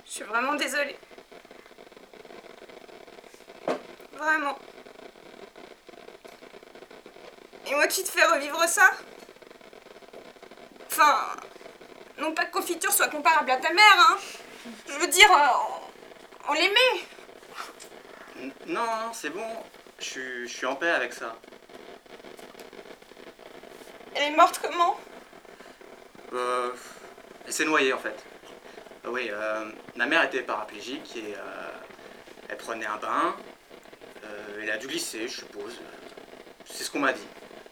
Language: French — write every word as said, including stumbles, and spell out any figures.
Je suis vraiment désolée. Vraiment. Et moi qui te fais revivre ça? Enfin, non pas que Confiture soit comparable à ta mère, hein. Je veux dire, on, on l'aimait. Non, non, c'est bon. Je suis, je suis en paix avec ça. Elle est morte comment? Euh, elle s'est noyée en fait. Euh, oui, euh, ma mère était paraplégique et euh, elle prenait un bain. Euh, elle a dû glisser, je suppose. C'est ce qu'on m'a dit.